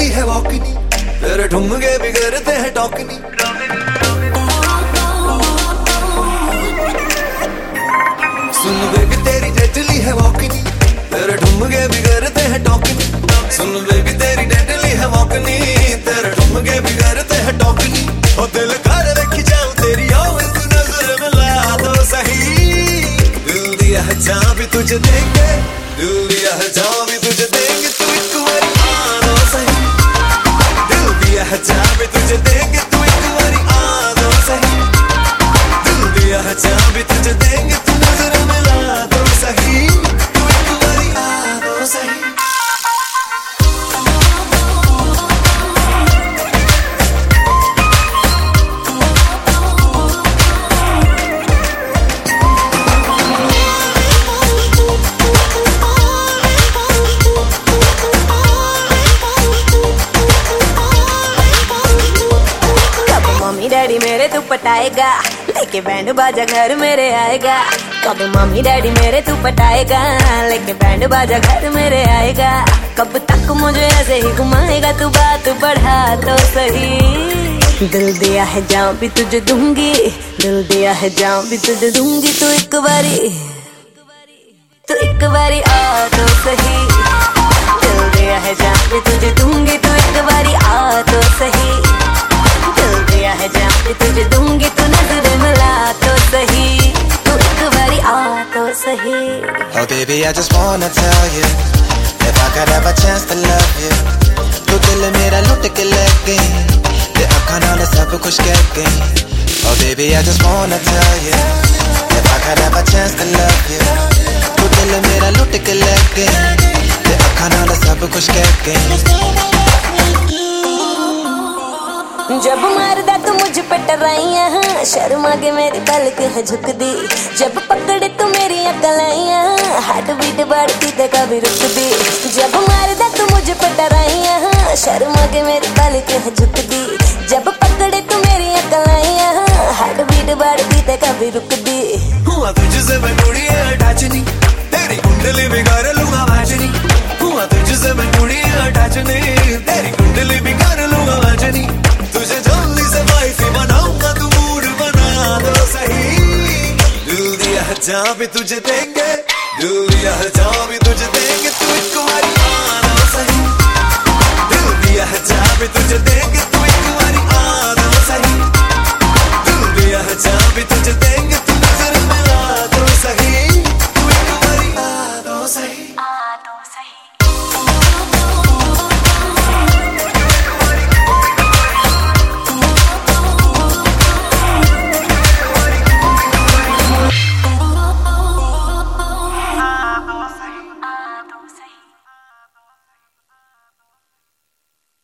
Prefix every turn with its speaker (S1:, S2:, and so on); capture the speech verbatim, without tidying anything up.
S1: चली है वॉकनी, तेरे ठुमके भी करते हैं टॉकनी। सुन बेबी तेरी डेडली है वॉकनी, तेरे ठुमके भी करते हैं टॉकनी। सुन बेबी तेरी डेडली है वॉकनी, तेरे ठुमके भी करते हैं टॉकनी। ओ दिल कर रखी जाऊं तेरी आओ तू नजर मिला दो सही। दिल दिया है जहां भी तुझे देंगे, दिल दिया है जहां भी तुझे देंगे, तू एक बारी आ दो सही। दिल दिया है जहां भी तुझे देंगे, तू एक बारी आ दो सही। दिल दिया है जहां भी तुझे देंगे, तू नजर मिला दो सही। तू एक बारी आ दो सही।
S2: डैडी मेरे तू पटाएगा, लेके बैंड बाजा घर मेरे आएगा। कब मम्मी डैडी मेरे तू पटाएगा, लेके बैंड बाजा घर मेरे आएगा। कब तक मुझे ऐसे ही घुमाएगा, तू बात बढ़ा तो सही। दिल दिया है जहाँ भी तुझे दूंगी, दिल दिया है जहाँ भी तुझे दूंगी, तू एक बारी तू एक बारी आ तो सही। दिल दिया है जहाँ भी तुझे दूंगी, तू एक बारी आ तो सही। दिल दिया है जहाँ भी तुझे दूंगी, तू नजर मिला तो सही। तू एक बारी आ तो सही।
S3: Oh baby I just wanna tell you, if I could have a chance to love you, तू दिल मेरा लुट के ले गई, ते अखां नाल सब कुछ कह गई। Oh baby I just wanna tell you, if I could have a chance to love you, तू दिल मेरा लुट के ले गई, ते अखां नाल सब कुछ कह गई।
S2: जब मारदा तू मुझ पे टराइयां, शर्म आगे मेरी पलक है झुक दी। जब पकड़े तू मेरी अकलाइयां, हार्ट बीट बढ़ती ते कभी रुक दी। जब मारदा तू मुझ पे टराइयां, शर्म आगे मेरी पलक है झुक दी। जब पकड़े तू मेरी अकलाइयां, हार्ट बीट बढ़ती ते कभी रुक दी।
S1: हुआ तुझसे मैं कुड़ी अटैच नहीं, तेरी कुंडली बिगाड़ लूंगा वाजनी। हुआ तुझसे मैं कुड़ी अटैच नहीं, तेरी कुंडली बिगाड़ लूंगा वाजनी। तुझे जल्दी से वाइफी बनाऊंगा, तू मूड बना दो सही। दिल दिया है जहाँ भी तुझे देंगे, दिल दिया है जहाँ भी तुझे देंगे, तू एक बारी आ दो सही।